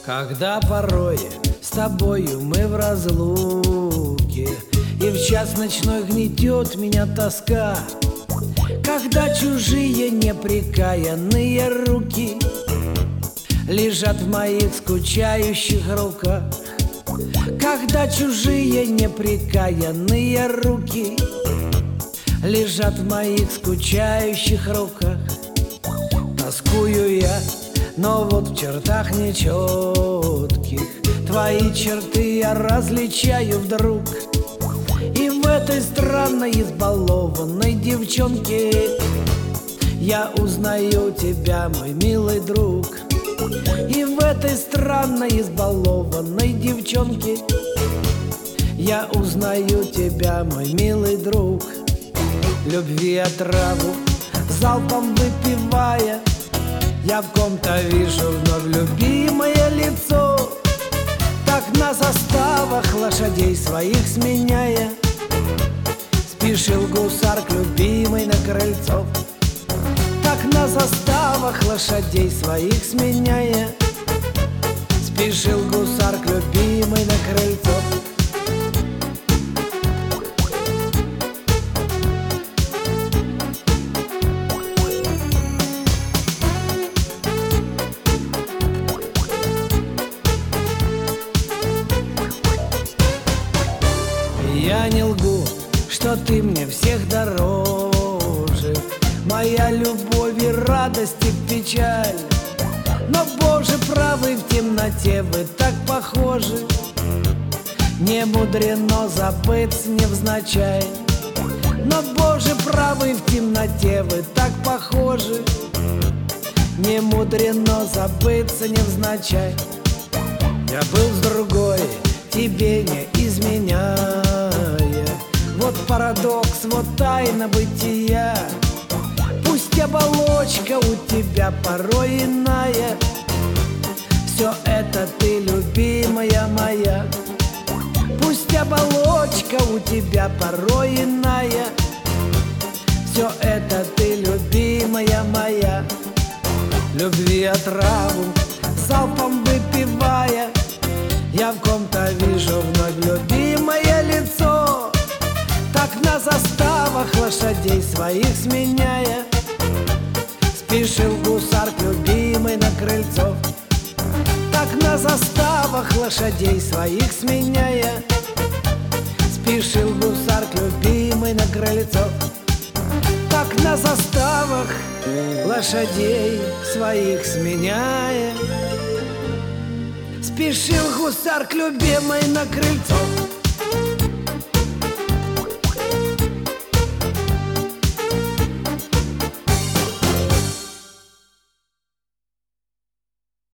Когда порой с тобою мы в разлуке, и в час ночной гнетет меня тоска, когда чужие неприкаянные руки лежат в моих скучающих руках, когда чужие неприкаянные руки лежат в моих скучающих руках. Тоскую я, но вот в чертах нечетких твои черты я различаю вдруг. И в этой странной избалованной девчонке я узнаю тебя, мой милый друг. И в этой странной избалованной девчонке я узнаю тебя, мой милый друг. Любви отраву залпом выпивая, я в ком-то вижу вновь любимое лицо. Так на заставах лошадей своих сменяя, спешил гусар к любимой на крыльцо. Так на заставах лошадей своих сменяя, спешил гусар к любимой на крыльцо. Я не лгу, что ты мне всех дороже, моя любовь и радость и печаль. Но, Боже правый, в темноте вы так похожи, не мудрено забыться невзначай. Но, Боже правый, в темноте вы так похожи, не мудрено забыться невзначай. Я был с другой, тебе не изменяя. Вот парадокс, вот тайна бытия. Пусть оболочка у тебя порой иная, все это ты, любимая моя. Пусть оболочка у тебя порой иная, все это ты, любимая моя. Любви отраву залпом выпивая, я в ком-то вижу вновь любимое лицо. Так на заставах лошадей своих сменяя, спешил гусар к любимой на крыльцо. Так на заставах лошадей своих сменяя, спешил гусар к любимой на крыльцо. Так на заставах лошадей своих сменяя, спешил гусар к любимой на крыльцо.